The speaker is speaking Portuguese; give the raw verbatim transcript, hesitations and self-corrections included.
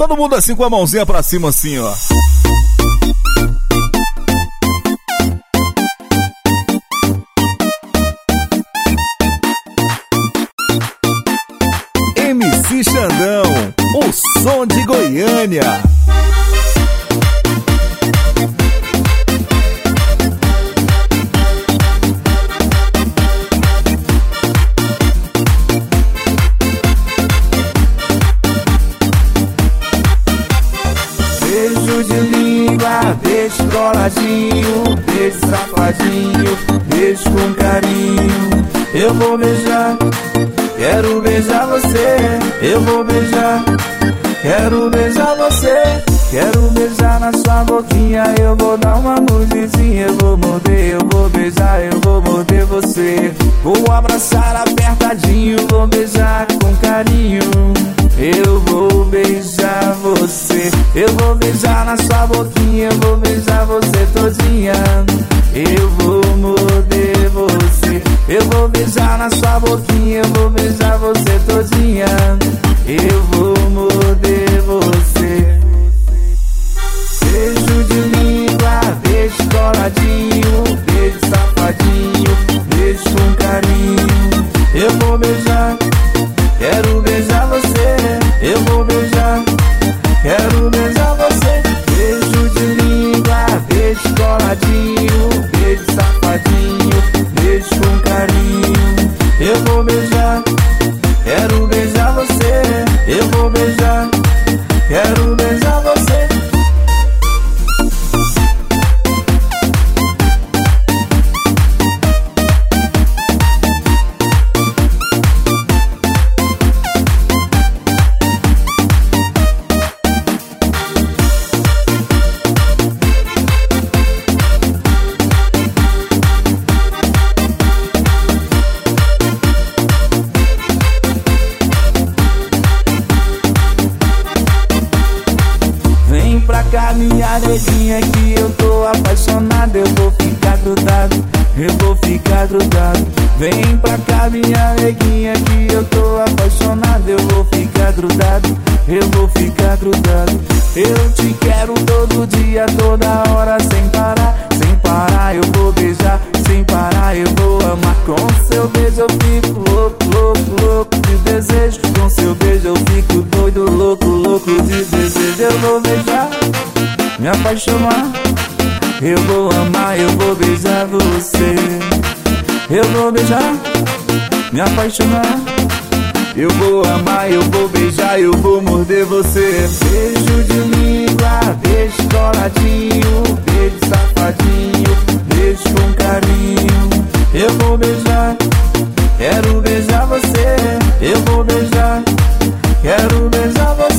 Todo mundo assim com a mãozinha pra cima assim, ó. M C Xandão, o som de Goiânia. Beijo de língua, beijo coladinho, beijo safadinho, beijo com carinho. Eu vou beijar, quero beijar você. Eu vou beijar, quero beijar você. Quero beijar na sua boquinha, eu vou dar uma mordezinha. Eu vou morder, eu vou beijar, eu vou morder você. Vou abraçar apertadinho, vou beijar com carinho. Eu vou beijar você. Eu vou beijar na sua boquinha, eu vou beijar você todinha. Eu vou morder você. Eu vou beijar na sua boquinha, eu vou beijar você todinha. Eu vou morder você. Beijo de língua, beijo coladinho, beijo safadinho, beijo com carinho. Eu vou beijar, quero beijar você. Eu vou beijar, quero beijar você. Beijo de língua, beijo coladinho, beijo safadinho, beijo com carinho. Eu vou beijar, quero beijar você. Eu vou beijar, quero beijar você. Minha neguinha que eu tô apaixonado. Eu vou ficar grudado, eu vou ficar grudado. Vem pra cá minha neguinha que eu tô apaixonado. Eu vou ficar grudado, eu vou ficar grudado. Eu te quero todo dia, toda hora, sem parar. Sem parar eu vou beijar, sem parar eu vou amar. Com seu beijo eu fico louco, louco, louco de desejo. Com seu beijo eu fico doido, louco, louco de desejo. Eu vou beijar, me apaixonar, eu vou amar, eu vou beijar você. Eu vou beijar, me apaixonar, eu vou amar, eu vou beijar, eu vou morder você. Beijo de língua, beijo coladinho, beijo safadinho, beijo com carinho. Eu vou beijar, quero beijar você. Eu vou beijar, quero beijar você.